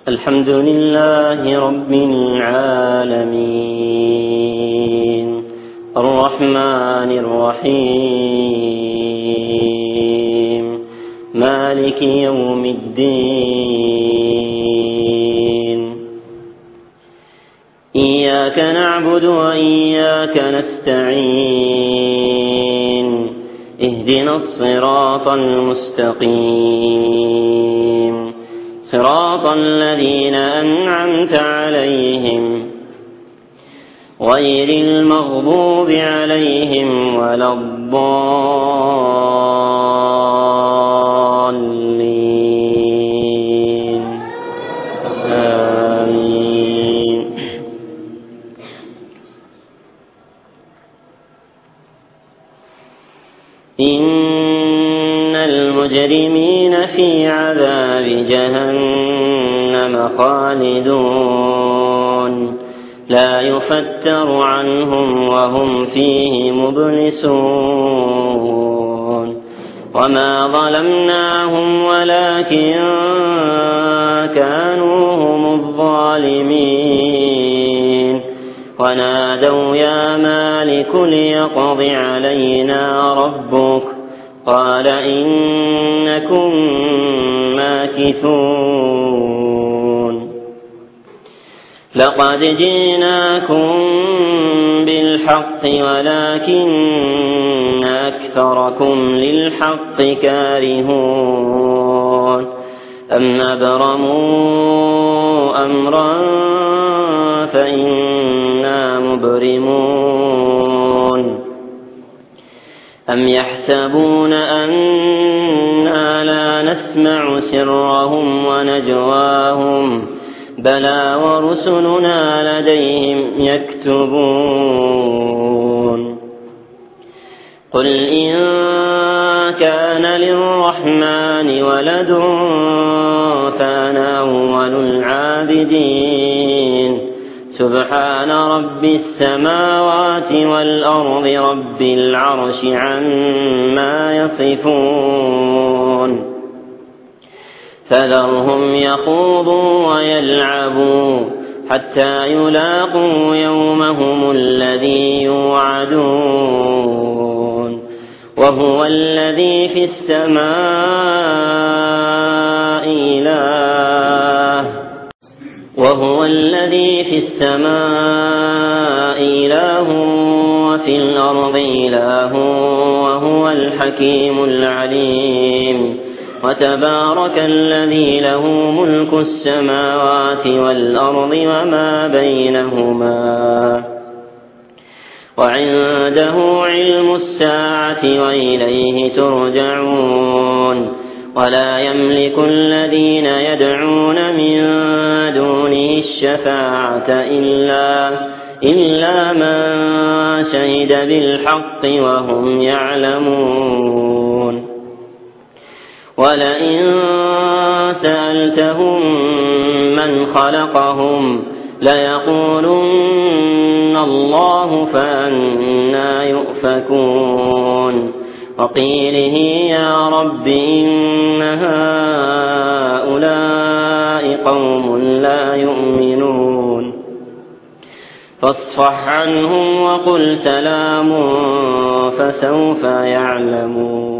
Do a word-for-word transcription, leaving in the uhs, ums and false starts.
الحمد لله رب العالمين الرحمن الرحيم مالك يوم الدين إياك نعبد وإياك نستعين اهدنا الصراط المستقيم صراط الذين أنعمت عليهم غير المغضوب عليهم ولا الضالين آمين. إن المجرمين في عذاب جهنم خالدون لا يفتر عنهم وهم فيه مبلسون وما ظلمناهم ولكن كانوا هم الظالمين ونادوا يا مالك ليقض علينا ربك قال إنكم ماكثون لقد جئناكم بالحق ولكن أكثركم للحق كارهون أم أبرموا أمرا فإنا مبرمون أم يحسبون أنا لا نسمع سرهم ونجواهم بلى ورسلنا لديهم يكتبون قل إن كان للرحمن ولد فأنا أول العابدين سبحان رب السماوات والأرض رب العرش عما يصفون فذرهم يخوضوا ويلعبوا حتى يلاقوا يومهم الذي يوعدون وهو الذي في السماء إله وهو الذي في السماء إله وفي الأرض إله وهو الحكيم العليم وتبارك الذي له ملك السماوات والأرض وما بينهما وعنده علم الساعة وإليه ترجعون ولا يملك الذين يدعون من دونه الشفاعة إلا إلا من شهد بالحق وهم يعلمون ولئن سألتهم من خلقهم ليقولن الله فأنا يؤفكون وقيله يا رب إن هؤلاء قوم لا يؤمنون فاصفح عنهم وقل سلام فسوف يعلمون.